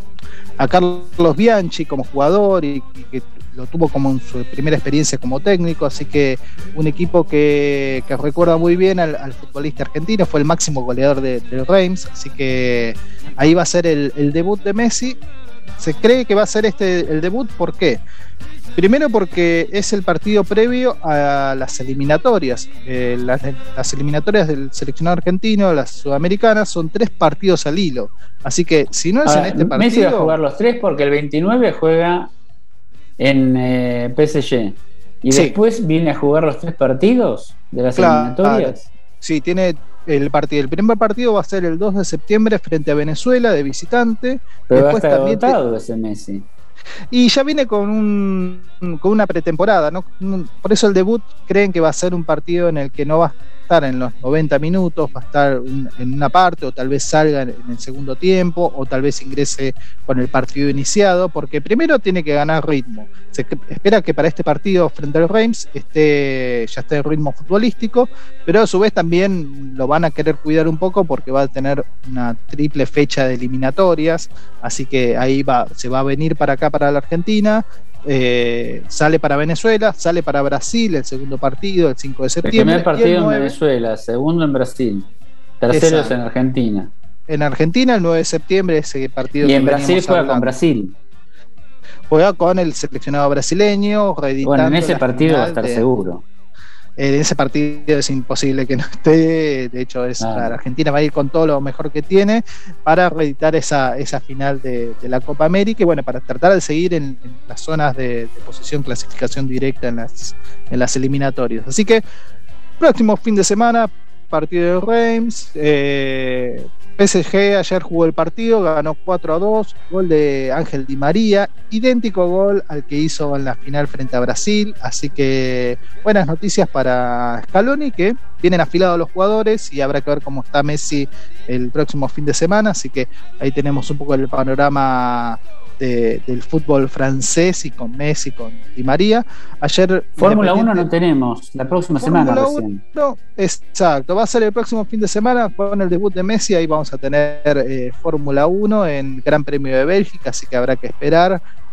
Carlos Bianchi como jugador y que lo tuvo como en su primera experiencia como técnico, así que un equipo que recuerda muy bien al futbolista argentino, fue el máximo goleador del Reims, así que ahí va a ser el debut de Messi. Se cree que va a ser el debut, ¿por qué? Primero porque es el partido previo a las eliminatorias. Las eliminatorias del seleccionado argentino, las sudamericanas, son 3 partidos al hilo. Así que si no es en este partido... Messi va a jugar los 3 porque el 29 juega en PSG. Y después viene a jugar los 3 partidos de las eliminatorias. Sí, tiene el partido. El primer partido va a ser el 2 de septiembre frente a Venezuela de visitante. Pero después va a estar agotado ese Messi. Y ya viene con una pretemporada, ¿no? Por eso el debut creen que va a ser un partido en el que no va a estar en los 90 minutos, va a estar en una parte, o tal vez salga en el segundo tiempo, o tal vez ingrese con el partido iniciado, porque primero tiene que ganar ritmo. Se espera que para este partido frente al Reims ya esté en ritmo futbolístico, pero a su vez también lo van a querer cuidar un poco porque va a tener una triple fecha de eliminatorias, así que ahí se va a venir para acá, para la Argentina. Sale para Venezuela, sale para Brasil el segundo partido, el 5 de septiembre. El primer partido en Venezuela, segundo en Brasil, terceros en Argentina. En Argentina el 9 de septiembre ese partido. Y en Brasil juega con Brasil. Juega con el seleccionado brasileño. Bueno, en ese partido va a estar seguro. En ese partido es imposible que no esté. De hecho, la Argentina va a ir con todo lo mejor que tiene para reeditar esa final de la Copa América. Y bueno, para tratar de seguir en las zonas de posición, clasificación directa en las eliminatorias. Así que, próximo fin de semana, partido de Reims. PSG ayer jugó el partido, ganó 4-2, gol de Ángel Di María, idéntico gol al que hizo en la final frente a Brasil, así que buenas noticias para Scaloni, que vienen afilados los jugadores y habrá que ver cómo está Messi el próximo fin de semana, así que ahí tenemos un poco el panorama del fútbol francés y con Messi, con Di María. Ayer Fórmula 1 no tenemos, la próxima semana recién. Exacto, va a ser el próximo fin de semana con el debut de Messi, ahí vamos a tener Fórmula 1 en Gran Premio de Bélgica, así que habrá que esperar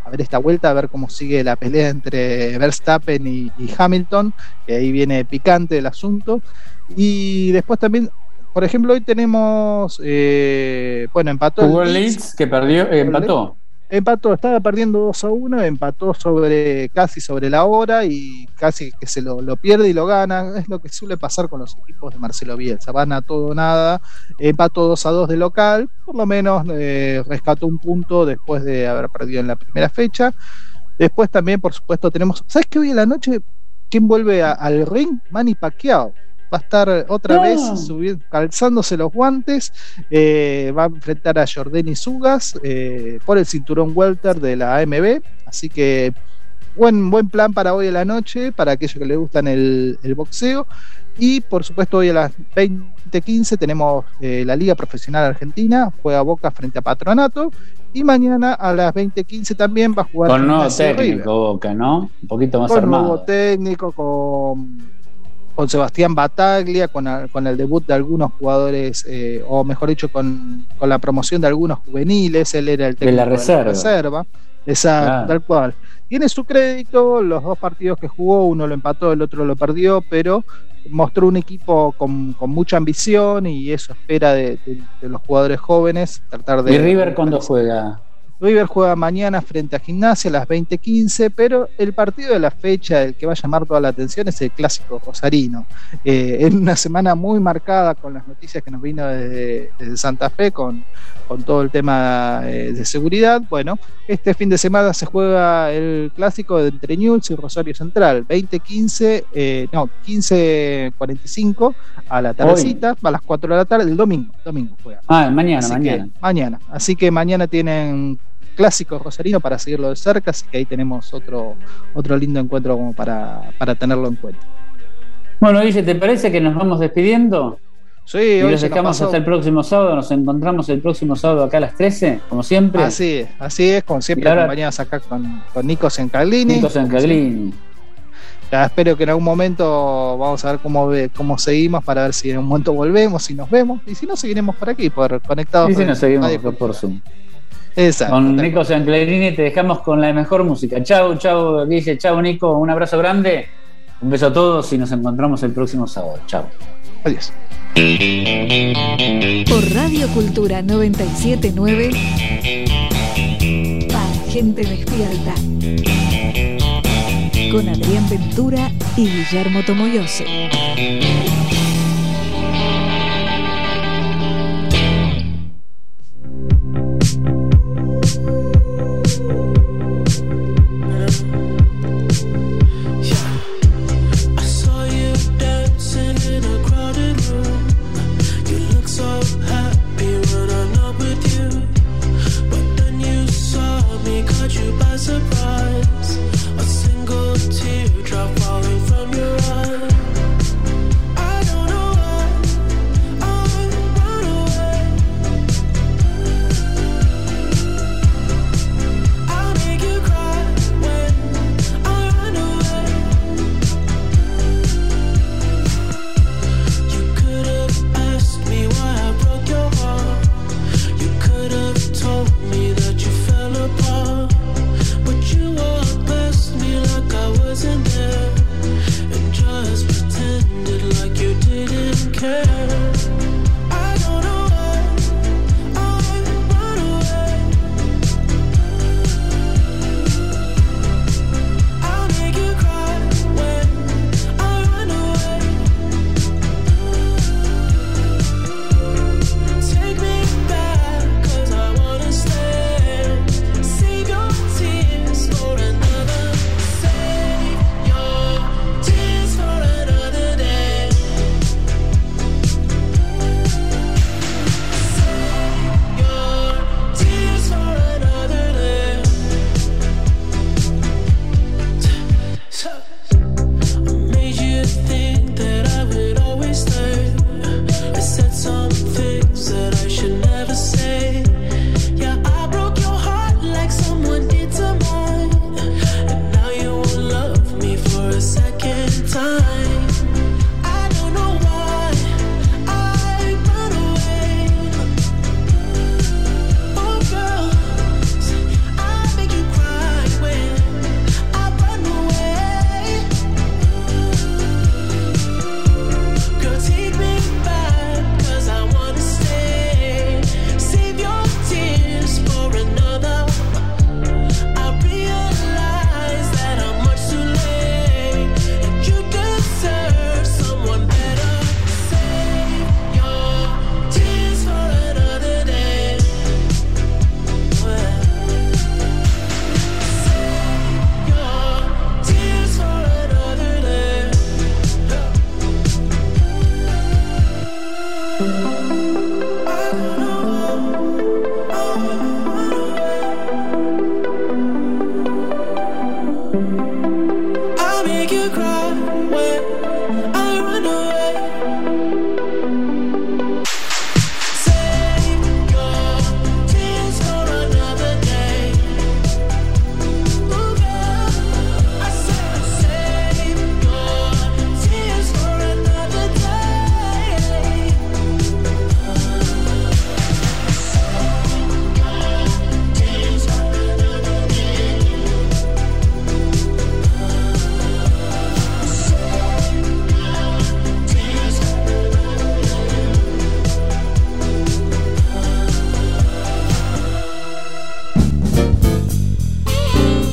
ver esta vuelta, a ver cómo sigue la pelea entre Verstappen y Hamilton, que ahí viene picante el asunto. Y después también, por ejemplo, hoy tenemos, empató Jugó el el Leeds, Leeds, que perdió, empató. Empató, estaba perdiendo 2-1, empató casi sobre la hora y casi que se lo pierde y lo gana. Es lo que suele pasar con los equipos de Marcelo Bielsa, van a todo o nada. Empató 2-2 de local, por lo menos rescató un punto después de haber perdido en la primera fecha. Después también, por supuesto, tenemos, ¿sabes qué? Hoy en la noche, ¿quién vuelve al ring? Manny Pacquiao. Va a estar otra vez calzándose los guantes, va a enfrentar a Jordani Sugas por el cinturón welter de la AMB, así que buen plan para hoy a la noche, para aquellos que les gustan el boxeo. Y por supuesto hoy a las 20:15 tenemos la Liga Profesional Argentina, juega Boca frente a Patronato, y mañana a las 20:15 también va a jugar con nuevo Gimnasia técnico River. Boca, ¿no? Un poquito más Con armado. nuevo técnico, con Sebastián Bataglia, con el debut de algunos jugadores, o mejor dicho, con la promoción de algunos juveniles. Él era el técnico de la reserva. Exacto, Claro. tal cual. Tiene su crédito, los dos partidos que jugó, uno lo empató, el otro lo perdió, pero mostró un equipo con mucha ambición, y eso espera de los jugadores jóvenes, tratar de... ¿Y River cuándo juega? River juega mañana frente a Gimnasia a las 20:15, pero el partido de la fecha, el que va a llamar toda la atención, es el clásico rosarino. En una semana muy marcada con las noticias que nos vino desde Santa Fe, con todo el tema de seguridad. Bueno, este fin de semana se juega el clásico de entre Newell's y Rosario Central, 15:45 a la tardecita, a las 4 de la tarde, el domingo juega. Mañana. Así que mañana tienen clásico rosarino para seguirlo de cerca, así que ahí tenemos otro lindo encuentro como para tenerlo en cuenta. Bueno, Guille, ¿te parece que nos vamos despidiendo? Sí, y hoy los dejamos hasta el próximo sábado. Nos encontramos el próximo sábado acá a las 13, como siempre. Así es, como siempre, ahora, acompañados acá con Nico Sancaglini. Ya espero que en algún momento vamos a ver cómo seguimos, para ver si en un momento volvemos, si nos vemos, y si no, seguiremos por aquí, conectados. Y si nos seguimos Radio por Zoom. Exacto. Con Nico Sancaglini te dejamos con la mejor música. Chau, Guille, chau, Nico, un abrazo grande, un beso a todos y nos encontramos el próximo sábado. Chau. Adiós. Por Radio Cultura 97.9, para gente despierta, con Adrián Ventura y Guillermo Tomoyose. Surprise, a single teardrop falling from your eye. stay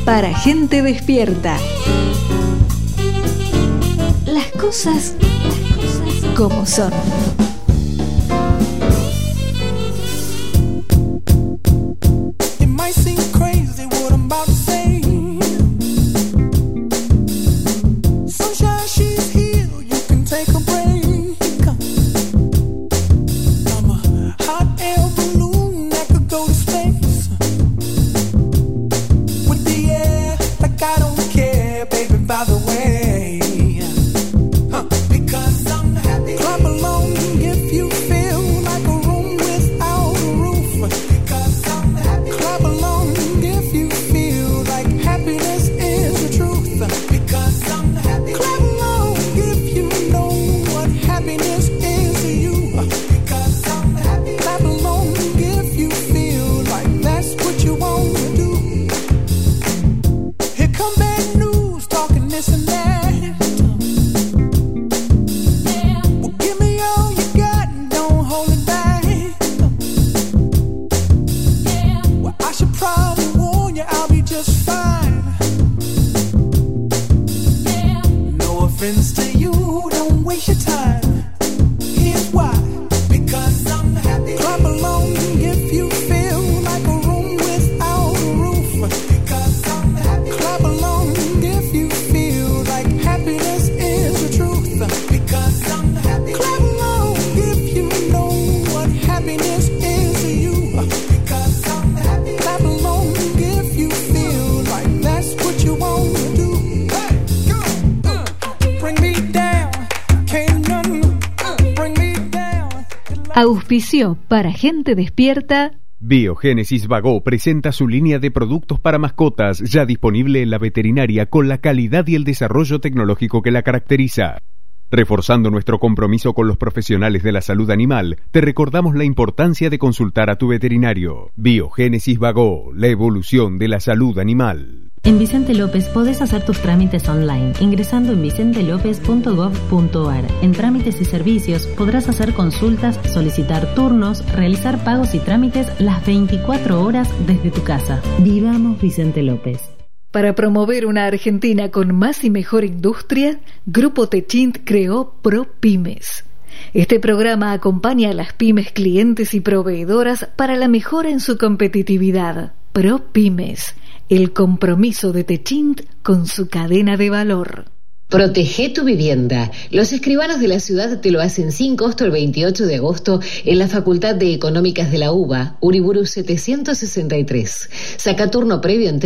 para gente despierta. Las cosas como son. It might seem crazy what I'm about to say. Sunshine, she's here, you can take a break. I'm a hot air balloon that could go to space. With the air, like I don't care, baby, by the way. Because I'm happy. Clap along if you feel like a room without a roof. Because I'm happy. Clap along if you feel like happiness is the truth. Because I'm happy. Clap along if you know what happiness is to you. Because I'm happy. Clap along if you feel like that's what you want to do. Here come bad news, talking this and that. Well, give me all you got and don't hold it back. Well, I should probably warn you, I'll be just fine. No offense to you, don't waste your time. Here's why. Because I'm happy. Clap along if you feel like a room without a roof. Because I'm happy. Clap along if you feel like happiness is the truth. Because I'm happy. Clap along if you know what happiness is to you. Because I'm happy. Clap along if you feel like that's what you want to do. Hey, go, bring me down, can't none bring me down. Auspició para gente despierta. Biogénesis Vagó presenta su línea de productos para mascotas ya disponible en la veterinaria con la calidad y el desarrollo tecnológico que la caracteriza. Reforzando nuestro compromiso con los profesionales de la salud animal, te recordamos la importancia de consultar a tu veterinario. Biogénesis Vagó, la evolución de la salud animal. En Vicente López podés hacer tus trámites online ingresando en vicentelopez.gov.ar. En trámites y servicios podrás hacer consultas, solicitar turnos, realizar pagos y trámites las 24 horas desde tu casa. Vivamos Vicente López. Para promover una Argentina con más y mejor industria, Grupo Techint creó ProPymes. Este programa acompaña a las pymes clientes y proveedoras para la mejora en su competitividad. ProPymes, el compromiso de Techint con su cadena de valor. Protege tu vivienda. Los escribanos de la ciudad te lo hacen sin costo el 28 de agosto en la Facultad de Económicas de la UBA, Uriburu 763. Saca turno previo en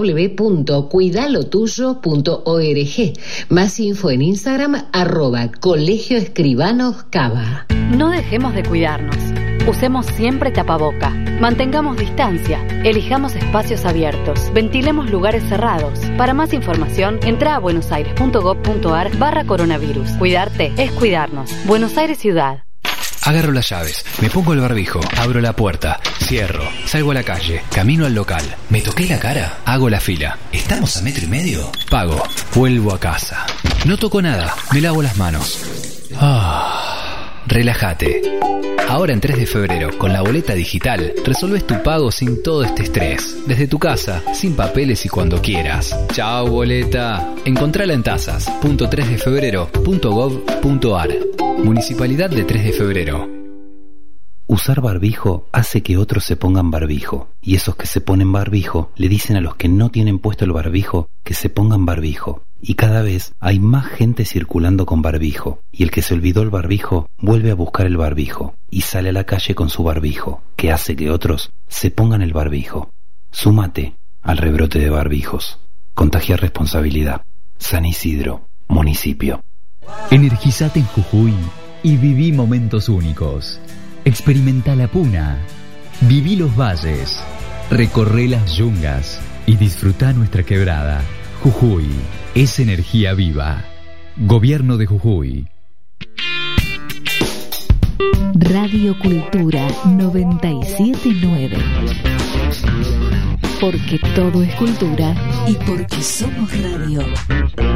www.cuidalotuyo.org. Más info en Instagram, @colegioescribanoscava. No dejemos de cuidarnos. Usemos siempre tapaboca. Mantengamos distancia. Elijamos espacios abiertos. Ventilemos lugares cerrados. Para más información, entra a buenosaires.gov.ar/coronavirus. Cuidarte es cuidarnos. Buenos Aires Ciudad. Agarro las llaves, me pongo el barbijo, abro la puerta, cierro, salgo a la calle, camino al local. ¿Me toqué la cara? Hago la fila. ¿Estamos a 1,5 metros? Pago, vuelvo a casa. No toco nada, me lavo las manos. Relájate. Ahora en 3 de febrero, con la boleta digital, resolves tu pago sin todo este estrés. Desde tu casa, sin papeles y cuando quieras. Chao, boleta. Encontrala en tasas.3defebrero.gov.ar. Municipalidad de 3 de Febrero. Usar barbijo hace que otros se pongan barbijo, y esos que se ponen barbijo le dicen a los que no tienen puesto el barbijo que se pongan barbijo. Y cada vez hay más gente circulando con barbijo, y el que se olvidó el barbijo vuelve a buscar el barbijo y sale a la calle con su barbijo, que hace que otros se pongan el barbijo. Súmate al rebrote de barbijos. Contagiar responsabilidad. San Isidro, municipio. Energizate en Jujuy y viví momentos únicos. Experimenta la puna, viví los valles, recorre las yungas y disfruta nuestra quebrada. Jujuy es energía viva. Gobierno de Jujuy. Radio Cultura 979. Porque todo es cultura y porque somos radio.